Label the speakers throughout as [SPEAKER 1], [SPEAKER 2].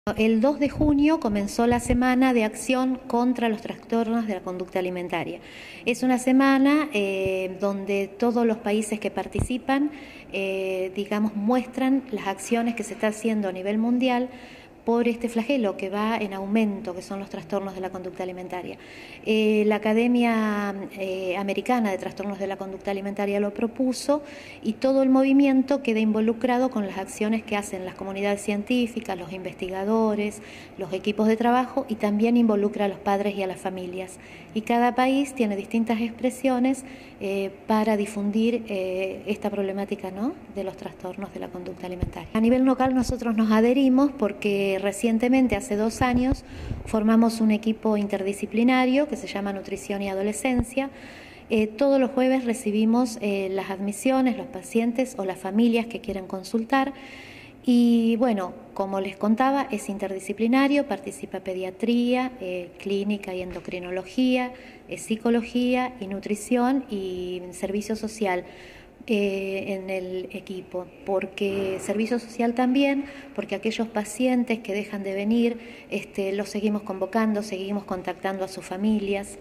[SPEAKER 1] El 2 de junio comenzó la Semana de Acción contra los Trastornos de la Conducta Alimentaria. Es una semana donde todos los países que participan, muestran las acciones que se está haciendo a nivel mundial por este flagelo que va en aumento, que son los trastornos de la conducta alimentaria. La Academia Americana de Trastornos de la Conducta Alimentaria lo propuso y todo el movimiento queda involucrado con las acciones que hacen las comunidades científicas, los investigadores, los equipos de trabajo, y también involucra a los padres y a las familias. Y cada país tiene distintas expresiones para difundir esta problemática, ¿no?, de los trastornos de la conducta alimentaria. A nivel local nosotros nos adherimos porque recientemente, hace 2 años, formamos un equipo interdisciplinario que se llama Nutrición y Adolescencia. Todos los jueves recibimos las admisiones, los pacientes o las familias que quieren consultar. Y bueno, como les contaba, es interdisciplinario, participa pediatría, clínica y endocrinología, psicología y nutrición y servicio social en el equipo, porque servicio social también, porque aquellos pacientes que dejan de venir, los seguimos convocando, seguimos contactando a sus familias.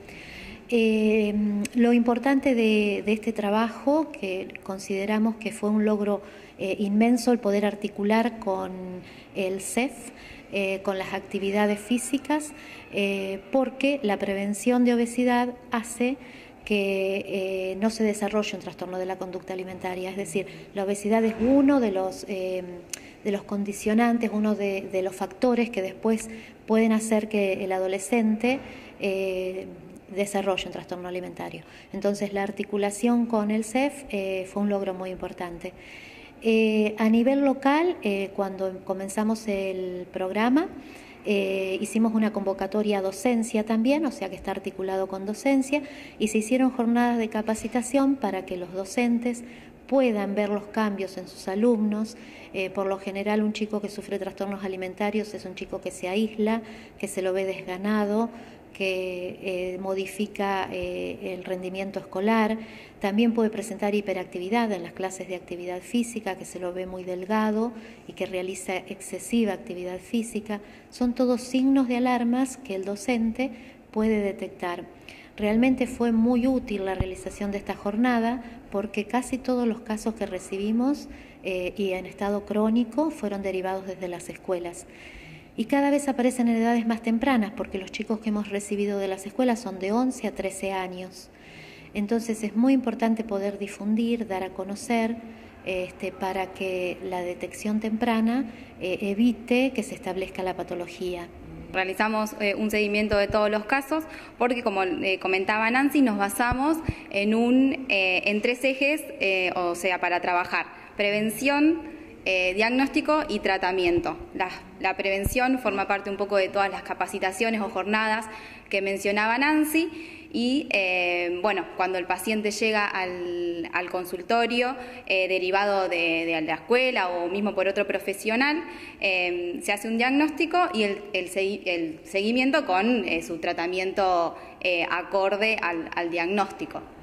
[SPEAKER 1] Lo importante de este trabajo, que consideramos que fue un logro inmenso, el poder articular con el CEF, con las actividades físicas, porque la prevención de obesidad hace que no se desarrolle un trastorno de la conducta alimentaria. Es decir, la obesidad es uno de los condicionantes, uno de los factores que después pueden hacer que el adolescente desarrolle un trastorno alimentario. Entonces, la articulación con el CEF fue un logro muy importante. A nivel local, cuando comenzamos el programa, hicimos una convocatoria a docencia también, o sea que está articulado con docencia, y se hicieron jornadas de capacitación para que los docentes puedan ver los cambios en sus alumnos. Por lo general, un chico que sufre trastornos alimentarios es un chico que se aísla, que se lo ve desganado, que modifica el rendimiento escolar. También puede presentar hiperactividad en las clases de actividad física, que se lo ve muy delgado y que realiza excesiva actividad física. Son todos signos de alarmas que el docente puede detectar. Realmente fue muy útil la realización de esta jornada porque casi todos los casos que recibimos y en estado crónico fueron derivados desde las escuelas. Y cada vez aparecen en edades más tempranas porque los chicos que hemos recibido de las escuelas son de 11 a 13 años. Entonces es muy importante poder difundir, dar a conocer, para que la detección temprana evite que se establezca la patología.
[SPEAKER 2] Realizamos un seguimiento de todos los casos porque, como comentaba Nancy, nos basamos en 3 ejes, o sea, para trabajar: prevención, diagnóstico y tratamiento. La prevención forma parte un poco de todas las capacitaciones o jornadas que mencionaba Nancy. Y cuando el paciente llega al consultorio derivado de la escuela o mismo por otro profesional, se hace un diagnóstico y el seguimiento con su tratamiento acorde al diagnóstico.